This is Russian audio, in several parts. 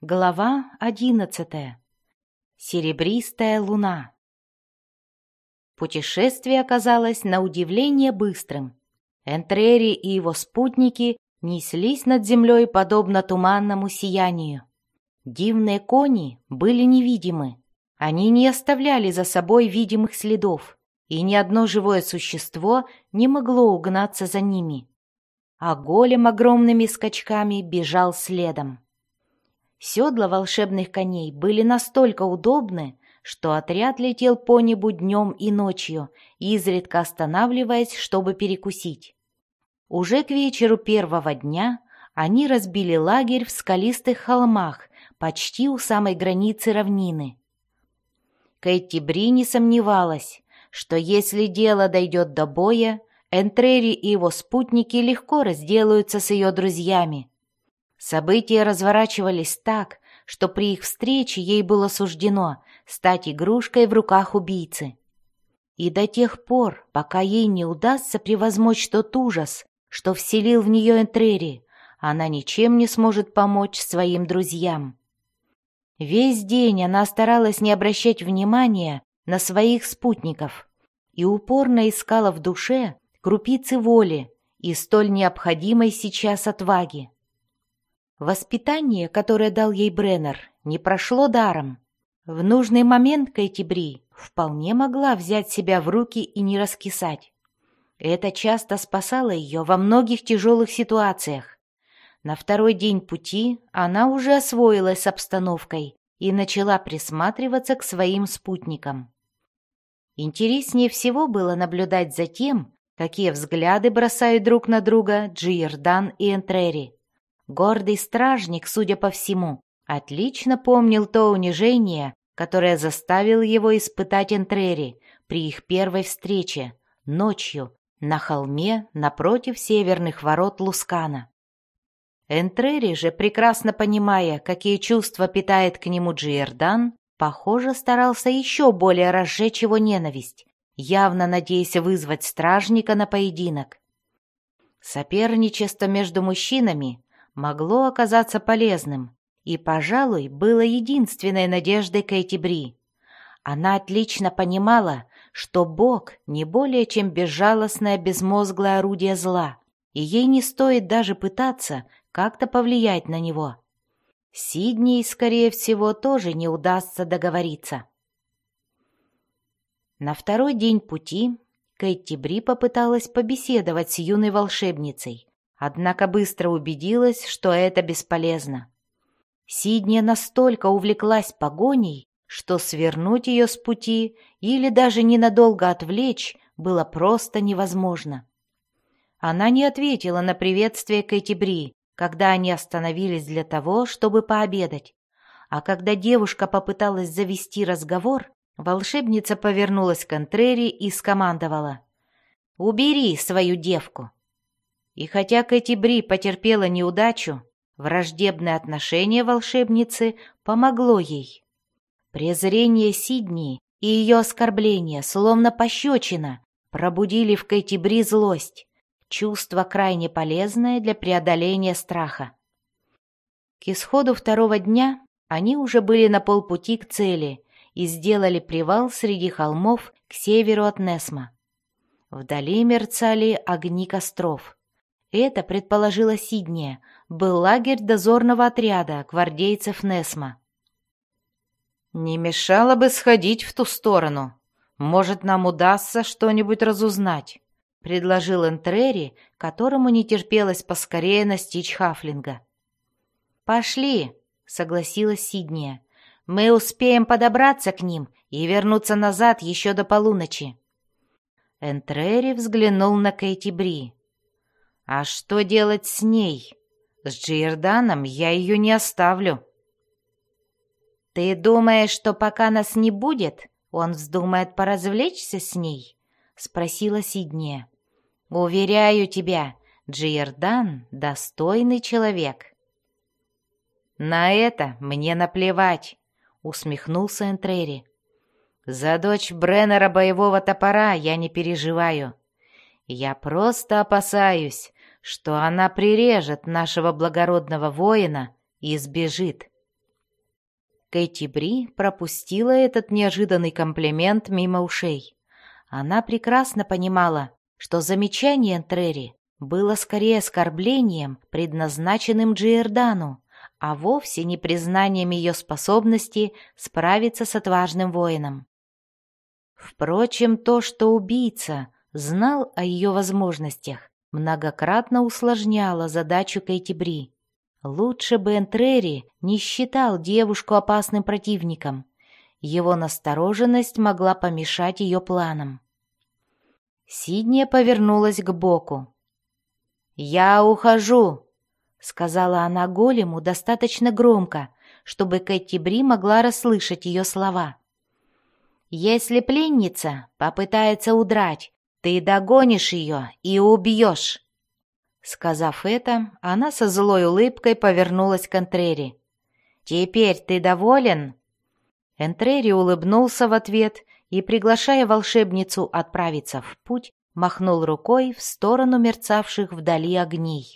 Глава 11. Серебристая луна. Путешествие оказалось на удивление быстрым. Энтрери и его спутники неслись над землей подобно туманному сиянию. Дивные кони были невидимы. Они не оставляли за собой видимых следов, и ни одно живое существо не могло угнаться за ними. А голем огромными скачками бежал следом. Седла волшебных коней были настолько удобны, что отряд летел по небу днем и ночью, изредка останавливаясь, чтобы перекусить. Уже к вечеру первого дня они разбили лагерь в скалистых холмах, почти у самой границы равнины. Кэти-Бри не сомневалась, что если дело дойдет до боя, Энтрери и его спутники легко разделаются с ее друзьями. События разворачивались так, что при их встрече ей было суждено стать игрушкой в руках убийцы. И до тех пор, пока ей не удастся превозмочь тот ужас, что вселил в нее Энтрери, она ничем не сможет помочь своим друзьям. Весь день она старалась не обращать внимания на своих спутников и упорно искала в душе крупицы воли и столь необходимой сейчас отваги. Воспитание, которое дал ей Бреннер, не прошло даром. В нужный момент Кэти-Бри вполне могла взять себя в руки и не раскисать. Это часто спасало ее во многих тяжелых ситуациях. На второй день пути она уже освоилась с обстановкой и начала присматриваться к своим спутникам. Интереснее всего было наблюдать за тем, какие взгляды бросают друг на друга Джиердан и Энтрери. Гордый стражник, судя по всему, отлично помнил то унижение, которое заставил его испытать Энтрери при их первой встрече, ночью, на холме напротив северных ворот Лускана. Энтрери же, прекрасно понимая, какие чувства питает к нему Джиердан, похоже, старался еще более разжечь его ненависть, явно надеясь вызвать стражника на поединок. Соперничество между мужчинами могло оказаться полезным и, пожалуй, было единственной надеждой Кэти-Бри. Она отлично понимала, что Бог не более чем безжалостное безмозглое орудие зла, и ей не стоит даже пытаться как-то повлиять на него. С Сидней, скорее всего, тоже не удастся договориться. На второй день пути Кэти-Бри попыталась побеседовать с юной волшебницей, однако быстро убедилась, что это бесполезно. Сидня настолько увлеклась погоней, что свернуть ее с пути или даже ненадолго отвлечь было просто невозможно. Она не ответила на приветствие Кэти-Бри, когда они остановились для того, чтобы пообедать, а когда девушка попыталась завести разговор, волшебница повернулась к Энтрери и скомандовала: «Убери свою девку». И хотя Кэти-Бри потерпела неудачу, враждебное отношение волшебницы помогло ей. Презрение Сидни и ее оскорбление, словно пощечина, пробудили в Кэти-Бри злость, чувство крайне полезное для преодоления страха. К исходу второго дня они уже были на полпути к цели и сделали привал среди холмов к северу от Несма. Вдали мерцали огни костров. Это, предположила Сидния, был лагерь дозорного отряда гвардейцев Несма. «Не мешало бы сходить в ту сторону. Может, нам удастся что-нибудь разузнать», — предложил Энтрери, которому не терпелось поскорее настичь хафлинга. «Пошли», — согласилась Сидния. «Мы успеем подобраться к ним и вернуться назад еще до полуночи». Энтрери взглянул на Кэти-Бри. «А что делать с ней? С Джиерданом я ее не оставлю». «Ты думаешь, что пока нас не будет, он вздумает поразвлечься с ней?» — спросила Сидния. «Уверяю тебя, Джиердан — достойный человек». «На это мне наплевать», — усмехнулся Энтрери. «За дочь Бреннера боевого топора я не переживаю. Я просто опасаюсь, что она прирежет нашего благородного воина и сбежит». Кэти Бри пропустила этот неожиданный комплимент мимо ушей. Она прекрасно понимала, что замечание Энтрери было скорее оскорблением, предназначенным Джиордану, а вовсе не признанием ее способности справиться с отважным воином. Впрочем, то, что убийца знал о ее возможностях, многократно усложняло задачу Кэти Бри. Лучше бы Энтрери не считал девушку опасным противником. Его настороженность могла помешать ее планам. Сидния повернулась к боку. «Я ухожу», — сказала она голему достаточно громко, чтобы Кэти Бри могла расслышать ее слова. «Если пленница попытается удрать, ты догонишь ее и убьешь». Сказав это, она со злой улыбкой повернулась к Энтрери. «Теперь ты доволен?» Энтрери улыбнулся в ответ и, приглашая волшебницу отправиться в путь, махнул рукой в сторону мерцавших вдали огней.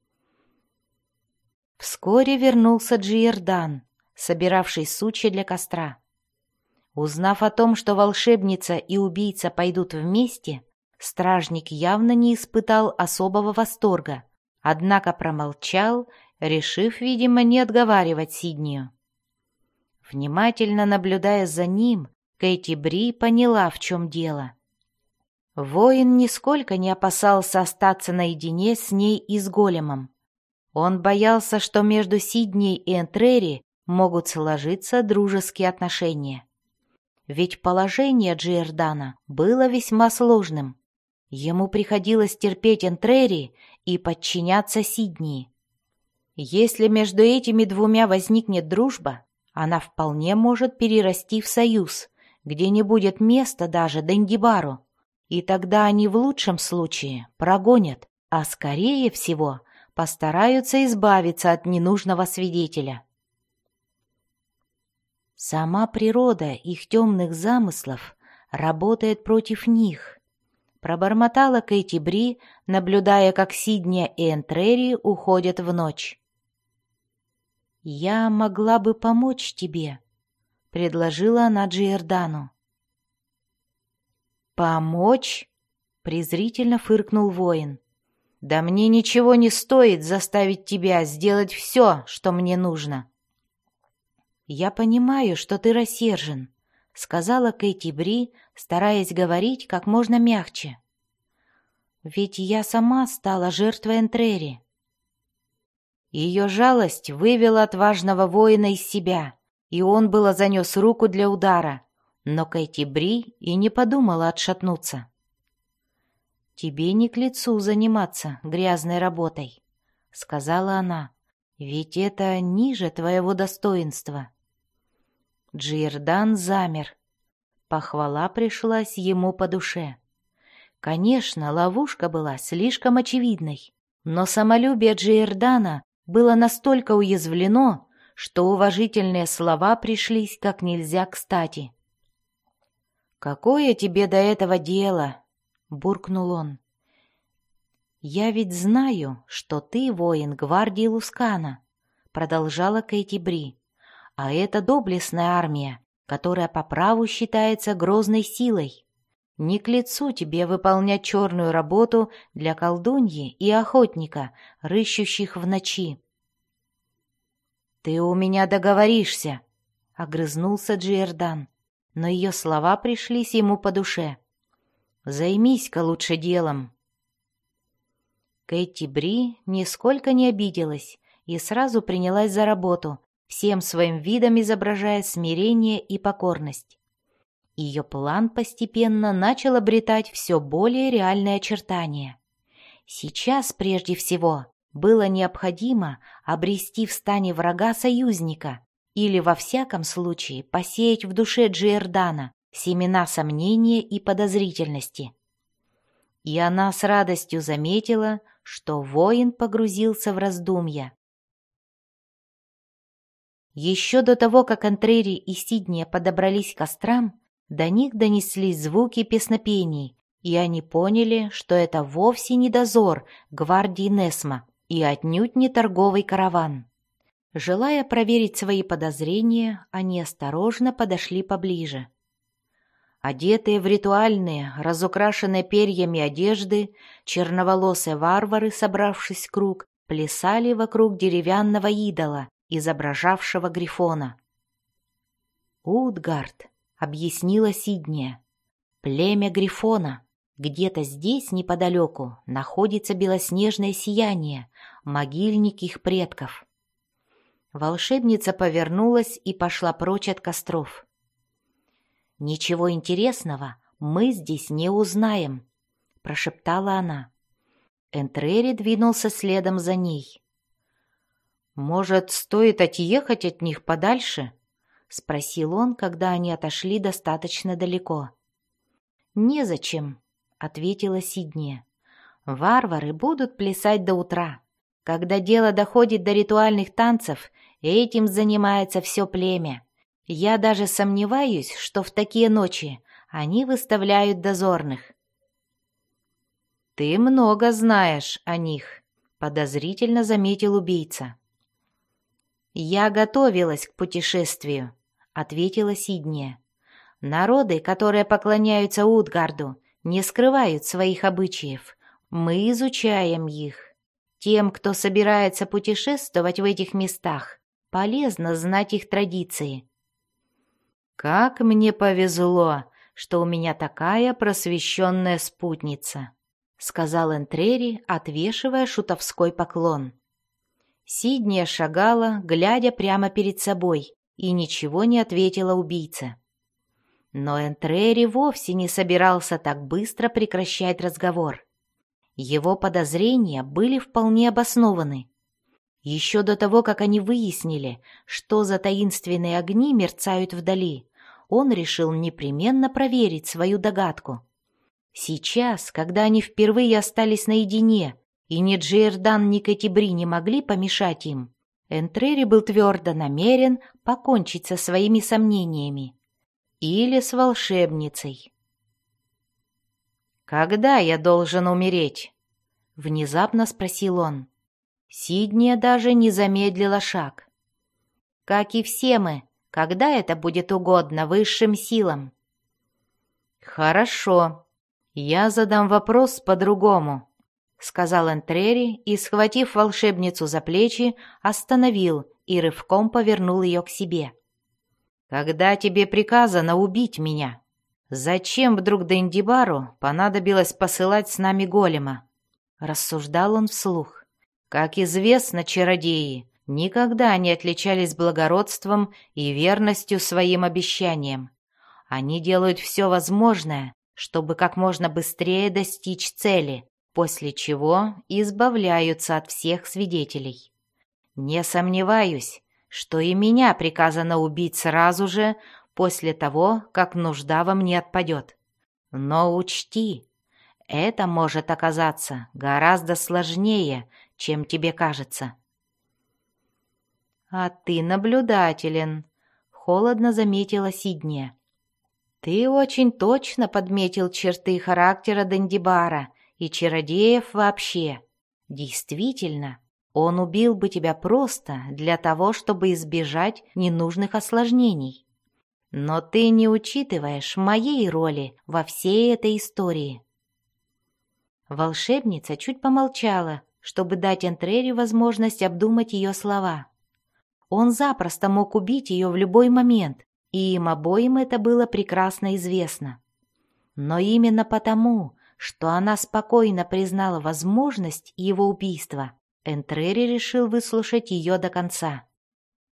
Вскоре вернулся Джиордан, собиравший сучья для костра. Узнав о том, что волшебница и убийца пойдут вместе, стражник явно не испытал особого восторга, однако промолчал, решив, видимо, не отговаривать Сиднию. Внимательно наблюдая за ним, Кэти Бри поняла, в чем дело. Воин нисколько не опасался остаться наедине с ней и с големом. Он боялся, что между Сиднией и Энтрери могут сложиться дружеские отношения. Ведь положение Джиордана было весьма сложным. Ему приходилось терпеть Энтрери и подчиняться Сиднии. Если между этими двумя возникнет дружба, она вполне может перерасти в союз, где не будет места даже Дендибару, и тогда они в лучшем случае прогонят, а скорее всего постараются избавиться от ненужного свидетеля. Сама природа их темных замыслов работает против них, пробормотала Кэти Бри, наблюдая, как Сидния и Энтрери уходят в ночь. «Я могла бы помочь тебе», — предложила она Джиордану. «Помочь?» — презрительно фыркнул воин. «Да мне ничего не стоит заставить тебя сделать все, что мне нужно». «Я понимаю, что ты рассержен», — сказала Кэти Бри, стараясь говорить как можно мягче. «Ведь я сама стала жертвой Энтрери». Ее жалость вывела отважного воина из себя, и он было занес руку для удара, но Кэти Бри и не подумала отшатнуться. «Тебе не к лицу заниматься грязной работой», — сказала она, — «ведь это ниже твоего достоинства». Джиордан замер. Похвала пришлась ему по душе. Конечно, ловушка была слишком очевидной, но самолюбие Джиордана было настолько уязвлено, что уважительные слова пришлись как нельзя кстати. «Какое тебе до этого дело?» — буркнул он. «Я ведь знаю, что ты воин гвардии Лускана», — продолжала Кэти Бри. «А это доблестная армия, которая по праву считается грозной силой. Не к лицу тебе выполнять черную работу для колдуньи и охотника, рыщущих в ночи». «Ты у меня договоришься», — огрызнулся Джиордан, но ее слова пришлись ему по душе. «Займись-ка лучше делом». Кэти Бри нисколько не обиделась и сразу принялась за работу, всем своим видом изображая смирение и покорность. Ее план постепенно начал обретать все более реальные очертания. Сейчас, прежде всего, было необходимо обрести в стане врага союзника или, во всяком случае, посеять в душе Джиордана семена сомнения и подозрительности. И она с радостью заметила, что воин погрузился в раздумья. Еще до того, как Энтрери и Сидния подобрались к кострам, до них донеслись звуки песнопений, и они поняли, что это вовсе не дозор гвардии Несма и отнюдь не торговый караван. Желая проверить свои подозрения, они осторожно подошли поближе. Одетые в ритуальные, разукрашенные перьями одежды, черноволосые варвары, собравшись в круг, плясали вокруг деревянного идола, изображавшего грифона. «Утгард», — объяснила Сидния, — «племя грифона. Где-то здесь, неподалеку, находится белоснежное сияние, могильник их предков». Волшебница повернулась и пошла прочь от костров. «Ничего интересного мы здесь не узнаем», — прошептала она. Энтрери двинулся следом за ней. «Может, стоит отъехать от них подальше?» — спросил он, когда они отошли достаточно далеко. «Незачем», — ответила Сидния. «Варвары будут плясать до утра. Когда дело доходит до ритуальных танцев, этим занимается все племя. Я даже сомневаюсь, что в такие ночи они выставляют дозорных». «Ты много знаешь о них», — подозрительно заметил убийца. «Я готовилась к путешествию», — ответила Сидния. «Народы, которые поклоняются Утгарду, не скрывают своих обычаев. Мы изучаем их. Тем, кто собирается путешествовать в этих местах, полезно знать их традиции». «Как мне повезло, что у меня такая просвещенная спутница», — сказал Энтрери, отвешивая шутовской поклон. Сидния шагала, глядя прямо перед собой, и ничего не ответила убийце. Но Энтрери вовсе не собирался так быстро прекращать разговор. Его подозрения были вполне обоснованы. Еще до того, как они выяснили, что за таинственные огни мерцают вдали, он решил непременно проверить свою догадку. Сейчас, когда они впервые остались наедине, и ни Джиэрдан, ни Кэтибри не могли помешать им, Энтрери был твердо намерен покончить со своими сомнениями. Или с волшебницей. «Когда я должен умереть?» — внезапно спросил он. Сидния даже не замедлила шаг. «Как и все мы, когда это будет угодно высшим силам». «Хорошо, я задам вопрос по-другому», — сказал Энтрери и, схватив волшебницу за плечи, остановил и рывком повернул ее к себе. «Когда тебе приказано убить меня, зачем вдруг Дендибару понадобилось посылать с нами голема?» — рассуждал он вслух. «Как известно, чародеи никогда не отличались благородством и верностью своим обещаниям. Они делают все возможное, чтобы как можно быстрее достичь цели, после чего избавляются от всех свидетелей. Не сомневаюсь, что и меня приказано убить сразу же после того, как нужда во мне отпадет. Но учти, это может оказаться гораздо сложнее, чем тебе кажется». «А ты наблюдателен», — холодно заметила Сидния. «Ты очень точно подметил черты характера Дендибара и чародеев вообще. Действительно, он убил бы тебя просто для того, чтобы избежать ненужных осложнений. Но ты не учитываешь моей роли во всей этой истории». Волшебница чуть помолчала, чтобы дать Энтрери возможность обдумать ее слова. Он запросто мог убить ее в любой момент, и им обоим это было прекрасно известно. Но именно потому, что она спокойно признала возможность его убийства, Энтрери решил выслушать ее до конца.